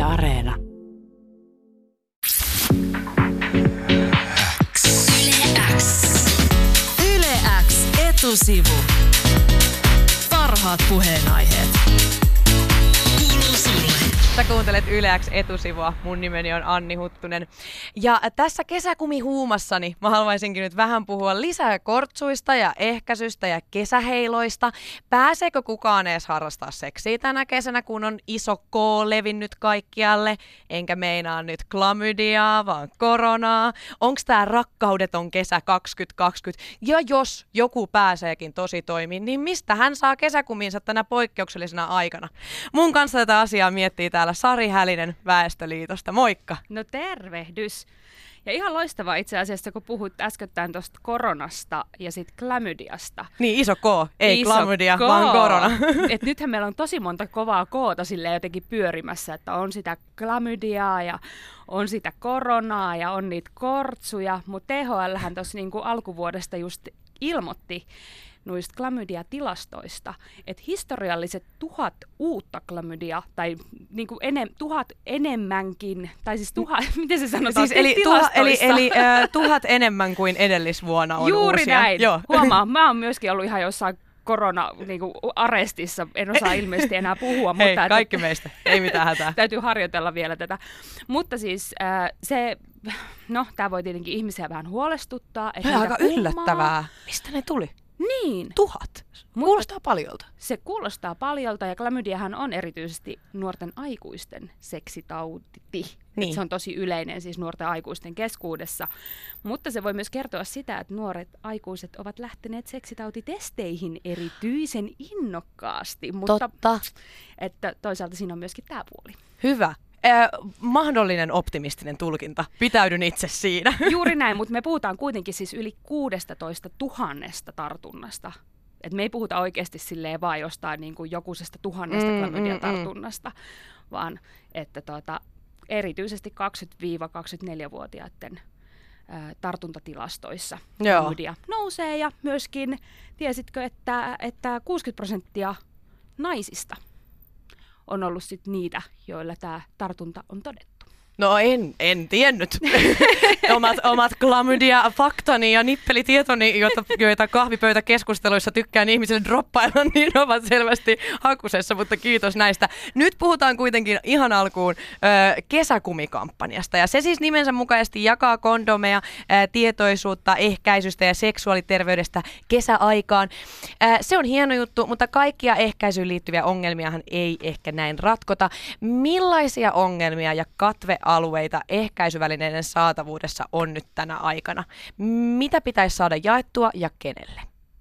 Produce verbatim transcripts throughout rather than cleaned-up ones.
Areena. Yle X. Yle X etusivu. Parhaat puheenaiheet. Kuuluu sulle. Sä kuuntelet Yle X etusivua. Mun nimeni on Anni Huttunen. Ja tässä kesäkumihuumassani mä haluaisinkin nyt vähän puhua lisää kortsuista ja ehkäisystä ja kesäheiloista. Pääseekö kukaan edes harrastaa seksiä tänä kesänä, kun on iso K levinnyt kaikkialle? Enkä meinaa nyt klamydiaa, vaan koronaa. Onks tää rakkaudeton kesä kaksituhattakaksikymmentä? Ja jos joku pääseekin tosi toimiin, niin mistä hän saa kesäkumiinsa tänä poikkeuksellisena aikana? Mun kanssa tätä asiaa miettii täällä Sari Hälinen Väestöliitosta. Moikka! No tervehdys. Ja ihan loistavaa itse asiassa, kun puhuit äskettäin tuosta koronasta ja sitten klamydiasta. Niin, iso K, ei Iso klamydia, K. vaan korona. Et nythän meillä on tosi monta kovaa koota silleen jotenkin pyörimässä, että on sitä klamydiaa ja on sitä koronaa ja on niitä kortsuja, mutta T H L:hän tuossa niinku alkuvuodesta just ilmoitti noista klamydia-tilastoista, että historialliset tuhat uutta klamydia, tai niinku enem, tuhat enemmänkin, tai siis tuhat, miten se sanotaan, Siis eli, tuha, tilastoissa. eli, eli äh, tuhat enemmän kuin edellisvuonna on Juuri uusia. näin. Joo. Huomaa, mä oon myöskin ollut ihan jossain korona-arestissa, en osaa ilmeisesti enää puhua. Hei, mutta kaikki että, meistä, ei mitään hätää. täytyy harjoitella vielä tätä. Mutta siis äh, se, no tää voi tietenkin ihmisiä vähän huolestuttaa. Että Hei, aika niitä kulmaa. yllättävää. Mistä ne tuli? Niin. Tuhat. Kuulostaa paljolta. Se kuulostaa paljolta ja klamydiahan on erityisesti nuorten aikuisten seksitauti. Niin. Se on tosi yleinen siis nuorten aikuisten keskuudessa. Mutta se voi myös kertoa sitä, että nuoret aikuiset ovat lähteneet seksitautitesteihin erityisen innokkaasti. Mutta Totta. että toisaalta siinä on myöskin tämä puoli. Hyvä. Eh, mahdollinen optimistinen tulkinta. Pitäydyn itse siinä. Juuri näin, mutta me puhutaan kuitenkin siis yli kuusitoista tuhannesta tartunnasta. Et me ei puhuta oikeasti silleen vaan jostain niin kuin jokusesta tuhannesta Mm, klamydia-tartunnasta, vaan että tota, erityisesti kaksikymmentä-kaksikymmentäneljä-vuotiaiden ää, tartuntatilastoissa Joo. klamydia nousee. Ja myöskin, tiesitkö, että, että kuusikymmentä prosenttia naisista on ollut sit niitä, joilla tämä tartunta on todettu. No en, en tiennyt. omat, omat klamydia-faktani ja nippelitietoni, joita, joita kahvipöytäkeskusteluissa tykkään ihmisille droppailla, niin ovat selvästi hakusessa, mutta kiitos näistä. Nyt puhutaan kuitenkin ihan alkuun ö, kesäkumikampanjasta. Ja se siis nimensä mukaisesti jakaa kondomeja, ö, tietoisuutta ehkäisystä ja seksuaaliterveydestä kesäaikaan. Ö, se on hieno juttu, mutta kaikkia ehkäisyyn liittyviä ongelmiahan ei ehkä näin ratkota. Millaisia ongelmia ja katve alueita ehkäisyvälineiden saatavuudessa on nyt tänä aikana? Mitä pitäisi saada jaettua ja kenelle?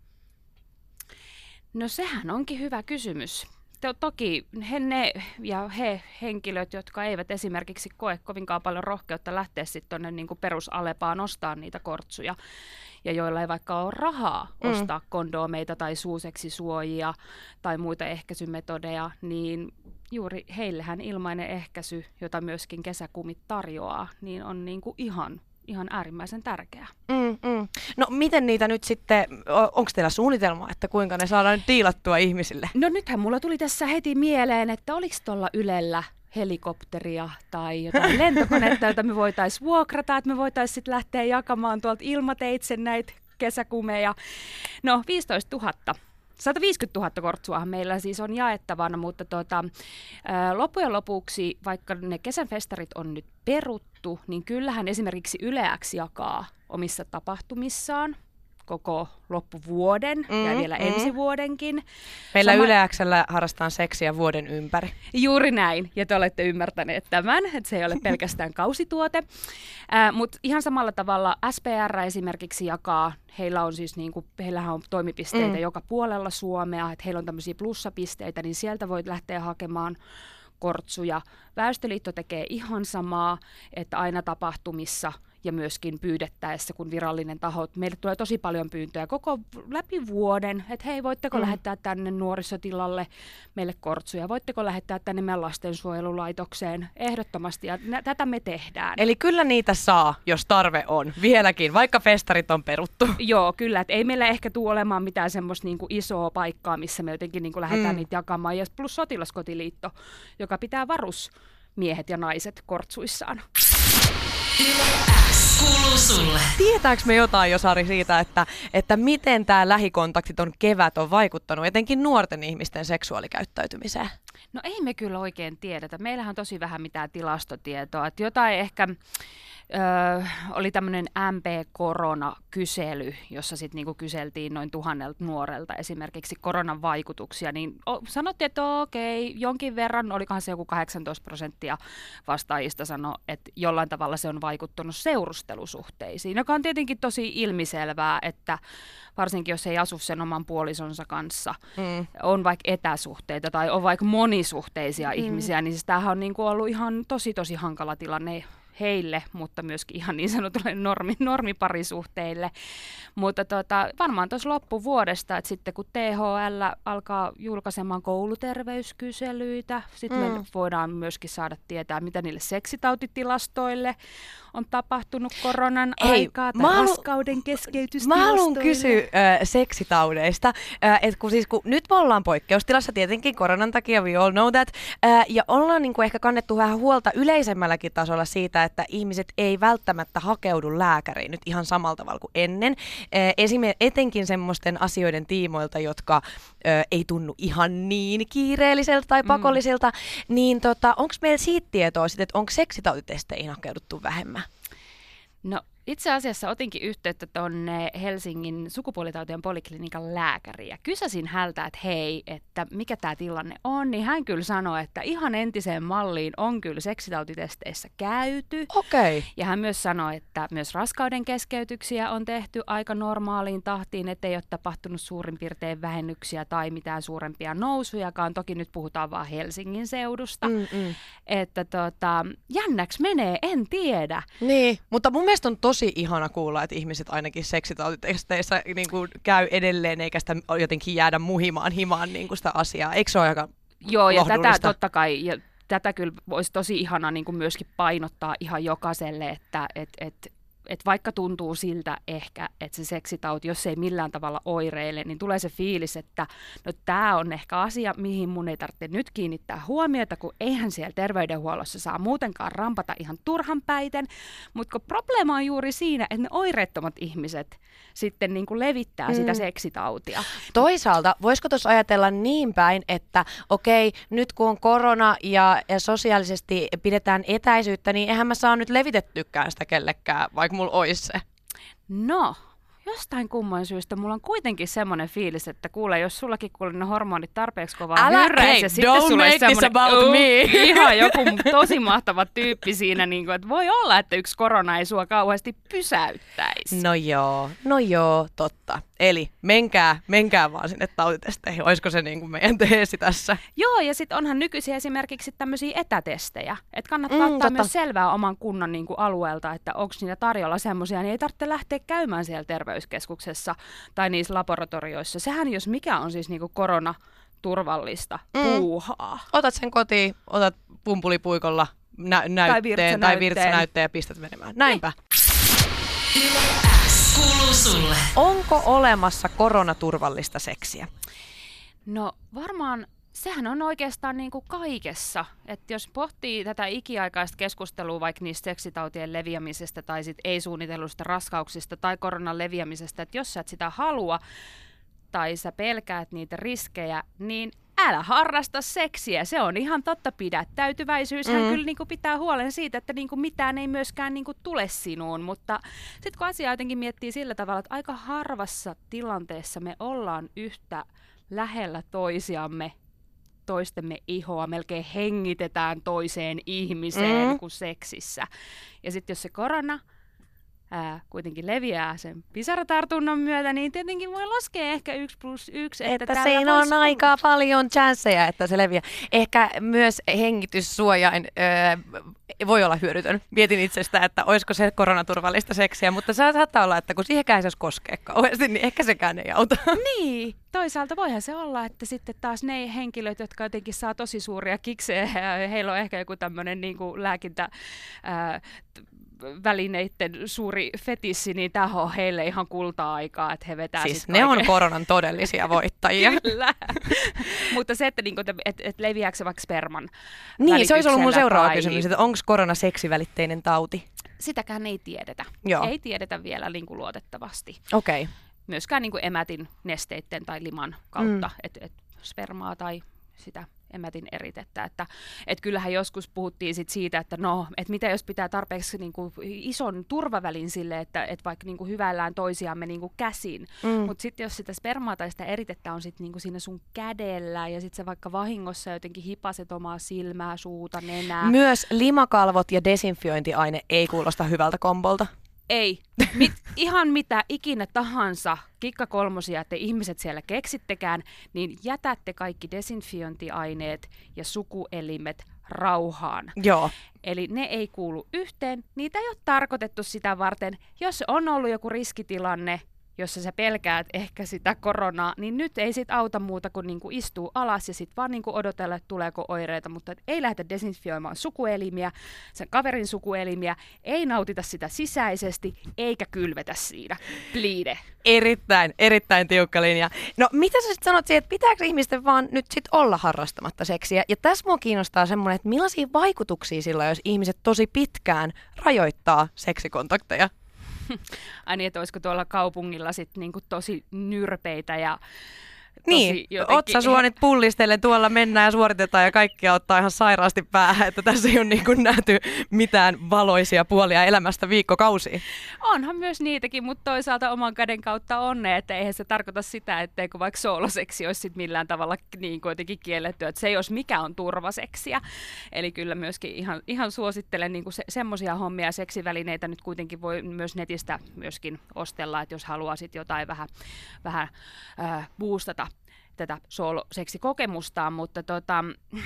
No sehän onkin hyvä kysymys. To- toki he, ne ja he henkilöt, jotka eivät esimerkiksi koe kovinkaan paljon rohkeutta lähteä sitten tuonne niinku perusalepaan ostaa niitä kortsuja, ja joilla ei vaikka ole rahaa Mm. ostaa kondomeita tai suuseksisuojia tai muita ehkäisymetodeja, niin juuri heillehän ilmainen ehkäisy, jota myöskin kesäkumit tarjoaa, niin on niinku ihan, ihan äärimmäisen tärkeää. Mm, mm. No miten niitä nyt sitten, onko teillä suunnitelma, että kuinka ne saadaan nyt diilattua ihmisille? No nythän mulla tuli tässä heti mieleen, että oliko tuolla Ylellä helikopteria tai jotain lentokonetta, jota me voitaisiin vuokrata, että me voitaisiin sitten lähteä jakamaan tuolta ilmateitse näitä kesäkumeja. No viisitoista tuhatta. sata viisikymmentätuhatta kortsuahan meillä siis on jaettavana, mutta tota, ää, loppujen lopuksi, vaikka ne kesän festarit on nyt peruttu, niin kyllähän esimerkiksi Yle X jakaa omissa tapahtumissaan koko loppuvuoden mm, ja vielä mm. ensi vuodenkin. Meillä Sama... Yle X:llä harrastaan seksiä vuoden ympäri. Juuri näin, ja te olette ymmärtäneet tämän, että se ei ole pelkästään kausituote. Äh, Mutta ihan samalla tavalla S P R esimerkiksi jakaa, heillä on siis niinku, heillähän on toimipisteitä mm. joka puolella Suomea, että heillä on tämmöisiä plussapisteitä, niin sieltä voit lähteä hakemaan kortsuja. Väestöliitto tekee ihan samaa, että aina tapahtumissa ja myöskin pyydettäessä, kun virallinen taho, meille tulee tosi paljon pyyntöjä koko läpi vuoden, että hei, voitteko mm. lähettää tänne nuorisotilalle meille kortsuja, voitteko lähettää tänne meidän lastensuojelulaitokseen, ehdottomasti, ja nä- tätä me tehdään. Eli kyllä niitä saa, jos tarve on, vieläkin, vaikka festarit on peruttu. Joo, kyllä, että ei meillä ehkä tule olemaan mitään semmoista niinku isoa paikkaa, missä me jotenkin niinku lähdetään mm. niitä jakamaan, ja plus Sotilaskotiliitto, joka pitää varus miehet ja naiset kortsuissaan. Kuuluu sulle. Tietääkö me jotain, Josari, siitä, että, että miten tämä lähikontaktiton kevät on vaikuttanut etenkin nuorten ihmisten seksuaalikäyttäytymiseen? No ei me kyllä oikein tiedetä. Meillähän on tosi vähän mitään tilastotietoa. Että jotain ehkä öö, oli tämmöinen M P-koronakysely, jossa sitten niinku kyseltiin noin tuhannelta nuorelta esimerkiksi koronan vaikutuksia. Niin o, sanottiin, että okei, jonkin verran, olikohan se joku kahdeksantoista prosenttia vastaajista sanoi, että jollain tavalla se on vaikuttanut seurustelusuhteisiin, joka on tietenkin tosi ilmiselvää, että varsinkin jos ei asu sen oman puolisonsa kanssa, mm. on vaikka etäsuhteita tai on vaikka monisuhteisia mm. ihmisiä, niin siis tämähän on niinku ollut ihan tosi tosi hankala tilanne heille, mutta myöskin ihan niin sanotulle normi, normiparisuhteille. Mutta tota, varmaan tuossa loppuvuodesta, että sitten kun T H L alkaa julkaisemaan kouluterveyskyselyitä, sitten mm. me voidaan myöskin saada tietää, mitä niille seksitautitilastoille on tapahtunut koronan Hei, aikaa tai halu, raskauden keskeytystilastoille. Mä haluan kysyä äh, seksitaudeista, äh, että kun, siis, kun nyt me ollaan poikkeustilassa tietenkin koronan takia, we all know that, äh, ja ollaan niin kuin ehkä kannettu vähän huolta yleisemmälläkin tasolla siitä, että ihmiset ei välttämättä hakeudu lääkäriin nyt ihan samalla tavalla kuin ennen. Äh, esimerkiksi etenkin semmoisten asioiden tiimoilta, jotka äh, ei tunnu ihan niin kiireelliseltä tai pakollisilta, mm. niin tota, onko meillä siitä tietoa, sit, että onko seksitautitesteihin hakeuduttu vähemmän? No itse asiassa otinkin yhteyttä tuonne Helsingin sukupuolitautien poliklinikan lääkäriin ja kysäsin häneltä, että hei, että mikä tämä tilanne on, niin hän kyllä sanoi, että ihan entiseen malliin on kyllä seksitautitesteissä käyty. Okei. Okay. Ja hän myös sanoi, että myös raskauden keskeytyksiä on tehty aika normaaliin tahtiin, ettei ole tapahtunut suurin piirtein vähennyksiä tai mitään suurempia nousujakaan. Toki nyt puhutaan vaan Helsingin seudusta. Mm-mm. Että tota, jännäksi menee, en tiedä. Niin, mutta mun mielestä on tosi ihana kuulla, että ihmiset ainakin seksitautitesteissä niin kuin käy edelleen, eikä sitä jotenkin jäädä muhimaan himaan niin kuin sitä asiaa. Eikö se ole aika Joo, ja lohdullista? tätä totta kai, ja tätä kyllä olisi tosi ihana niin kuin myöskin painottaa ihan jokaiselle, että et, et, et vaikka tuntuu siltä ehkä, että se seksitauti, jos se ei millään tavalla oireile, niin tulee se fiilis, että no tämä on ehkä asia, mihin mun ei tarvitse nyt kiinnittää huomiota, kun eihän siellä terveydenhuollossa saa muutenkaan rampata ihan turhan päiten, mutta kun probleema on juuri siinä, että ne oireettomat ihmiset sitten niin kuin levittää mm. sitä seksitautia. Toisaalta, voisiko tuossa ajatella niin päin, että okei, nyt kun on korona ja, ja sosiaalisesti pidetään etäisyyttä, niin eihän mä saa nyt levitettykään sitä kellekään, vaikka mulla olisi se. No, jostain kumman syystä mulla on kuitenkin semmoinen fiilis, että kuule, jos sullakin kuule ne hormonit tarpeeksi kovaa hyrräisi, ja sitten sulla olisi semmoinen me. ihan joku tosi mahtava tyyppi siinä, niin kuin, että voi olla, että yksi korona ei sua kauheasti pysäyttäisi. No joo, no joo, totta. Eli menkää, menkää vaan sinne tautitesteihin. Olisiko se niin kuin meidän teesi tässä? Joo, ja sitten onhan nykyisin esimerkiksi tämmöisiä etätestejä. Että kannattaa Mm, ottaa totta. myös selvää oman kunnan niin kuin alueelta, että onko niitä tarjolla semmoisia, niin ei tarvitse lähteä käymään siellä terveyskeskuksessa tai niissä laboratorioissa. Sehän jos mikä on siis niin kuin koronaturvallista Mm. puuhaa. Otat sen kotiin, otat pumpulipuikolla nä- näytteen virtsanäytteen. tai virtsanäytteen ja pistät menemään. Näinpä. Kuuluu sulle. Onko olemassa koronaturvallista seksiä? No varmaan sehän on oikeastaan niin kuin kaikessa. Että jos pohtii tätä ikiaikaista keskustelua vaikka niistä seksitautien leviämisestä tai sit ei-suunnitellusta raskauksista tai koronan leviämisestä, että jos sä et sitä halua tai sä pelkäät niitä riskejä, niin älä harrasta seksiä. Se on ihan totta. Pidättäytyväisyyshän mm. kyllä niin kuin pitää huolen siitä, että niin kuin mitään ei myöskään niin kuin tule sinuun. Mutta sitten kun asiaa jotenkin miettii sillä tavalla, että aika harvassa tilanteessa me ollaan yhtä lähellä toisiamme, toistemme ihoa, melkein hengitetään toiseen ihmiseen mm. kuin seksissä. Ja sitten jos se korona ää, kuitenkin leviää sen pisaratartunnan myötä, niin tietenkin voi laskea ehkä yksi plus yksi. Että, Että siinä on olla aika paljon chanceja, että se leviää. Ehkä myös hengityssuojain öö, voi olla hyödytön. Mietin itsestä, että olisiko se koronaturvallista seksiä, mutta se saattaa olla, että kun siihenkään ei saisi koskea kauheasti, niin ehkä sekään ei auta. Niin, toisaalta voihan se olla, että sitten taas ne henkilöt, jotka jotenkin saa tosi suuria kiksejä, ja heillä on ehkä joku tämmöinen niin kuin lääkintä, ää, välineiden suuri fetissi, niin tämä on heille ihan kulta-aikaa, että he vetää siis sit ne kaiken. on koronan todellisia voittajia. Kyllä. Mutta se, että niinku, et, et leviääkö se vaikka sperman Niin, se olisi ollut mun seuraava tai... kysymys, että onko korona seksivälitteinen tauti? Sitäkään ei tiedetä. Joo. Ei tiedetä vielä niinku luotettavasti. Okei. Okay. Myöskään niinku emätin nesteiden tai liman kautta, mm. että et spermaa tai sitä emätin eritettä. Että, et kyllähän joskus puhuttiin sit siitä, että no, et mitä jos pitää tarpeeksi niinku ison turvavälin sille, että et vaikka niinku hyvällään toisiamme niinku käsin. Mm. Mutta sitten jos sitä spermaa tai sitä eritettä on sit niinku siinä sun kädellä ja sitten se vaikka vahingossa jotenkin hipaset omaa silmää, suuta, nenää. Myös limakalvot ja desinfiointiaine ei kuulosta hyvältä kombolta. Ei. Mit, ihan mitä ikinä tahansa kikkakolmosia te ihmiset siellä keksittekään, niin jätätte kaikki desinfiointiaineet ja sukuelimet rauhaan. Joo. Eli ne ei kuulu yhteen, niitä ei ole tarkoitettu sitä varten. Jos on ollut joku riskitilanne, jossa sä pelkäät ehkä sitä koronaa, niin nyt ei sit auta muuta kuin niinku istuu alas ja sit vaan niinku odotella, että tuleeko oireita, mutta ei lähdetä desinfioimaan sukuelimiä, sen kaverin sukuelimiä, ei nautita sitä sisäisesti, eikä kylvetä siinä. Please. Erittäin, erittäin tiukka linja. No mitä sä sitten sanot siihen, että pitääkö ihmisten vaan nyt sit olla harrastamatta seksiä? Ja tässä mua kiinnostaa semmoinen, että millaisia vaikutuksia sillä on, jos ihmiset tosi pitkään rajoittaa seksikontakteja? Ai niin, että olisiko tuolla kaupungilla sit niinku tosi nyrpeitä ja tosi niin, jotenkin... otsasuonit pullistellen, tuolla mennään ja suoritetaan ja kaikkia ottaa ihan sairaasti päähän, että tässä ei ole niin kuin nähty mitään valoisia puolia elämästä viikkokausia. Onhan myös niitäkin, mutta toisaalta oman käden kautta onne, että eihän se tarkoita sitä, etteikö vaikka sooloseksi olisi sit millään tavalla niin kuitenkin kielletty, että se ei olisi mikä on turvaseksiä. Eli kyllä myöskin ihan, ihan suosittelen niin se, semmoisia hommia, seksivälineitä nyt kuitenkin voi myös netistä myöskin ostella, että jos haluaa sit jotain vähän, vähän äh, boostata tätä sooloseksikokemustaan, mutta tota,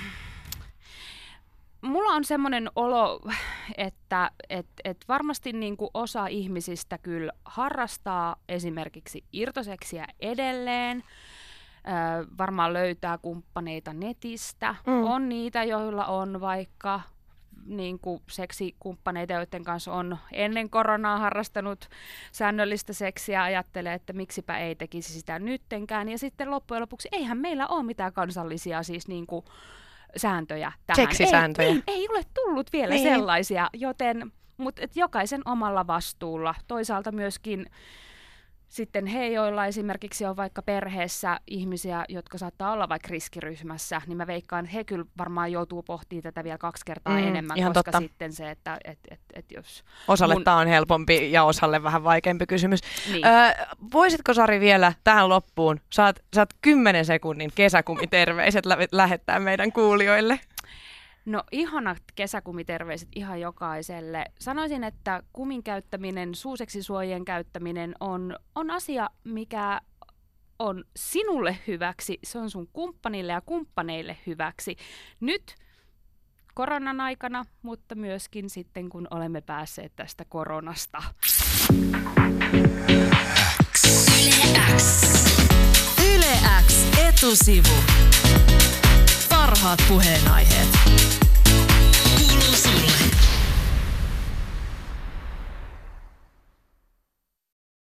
mulla on semmoinen olo, että et, et varmasti niinku osa ihmisistä kyllä harrastaa esimerkiksi irtoseksiä edelleen, ö, varmaan löytää kumppaneita netistä, mm. on niitä, joilla on vaikka niin kuin seksikumppaneita, joiden kanssa on ennen koronaa harrastanut säännöllistä seksiä, ajattelee, että miksipä ei tekisi sitä nyttenkään. Ja sitten loppujen lopuksi eihän meillä ole mitään kansallisia siis niin kuin sääntöjä tähän. Seksisääntöjä. Ei, ei, ei ole tullut vielä niin. sellaisia, joten mutta et jokaisen omalla vastuulla. Toisaalta myöskin sitten he, joilla esimerkiksi on vaikka perheessä ihmisiä, jotka saattaa olla vaikka riskiryhmässä, niin mä veikkaan, että he kyllä varmaan joutuu pohtimaan tätä vielä kaksi kertaa mm, enemmän, koska totta. Sitten se, että et, et, et jos... Osalle mun... tämä on helpompi ja osalle vähän vaikeampi kysymys. Niin. Öö, voisitko Sari vielä tähän loppuun, saat, saat kymmenen sekunnin kesäkumiterveiset lä- lähettää meidän kuulijoille? No ihanat kesäkumiterveiset ihan jokaiselle. Sanoisin, että kumin käyttäminen, suuseksisuojien käyttäminen on, on asia, mikä on sinulle hyväksi. Se on sun kumppanille ja kumppaneille hyväksi. Nyt koronan aikana, mutta myöskin sitten, kun olemme päässeet tästä koronasta. Yle X. Yle X etusivu. Parhaat puheenaiheet.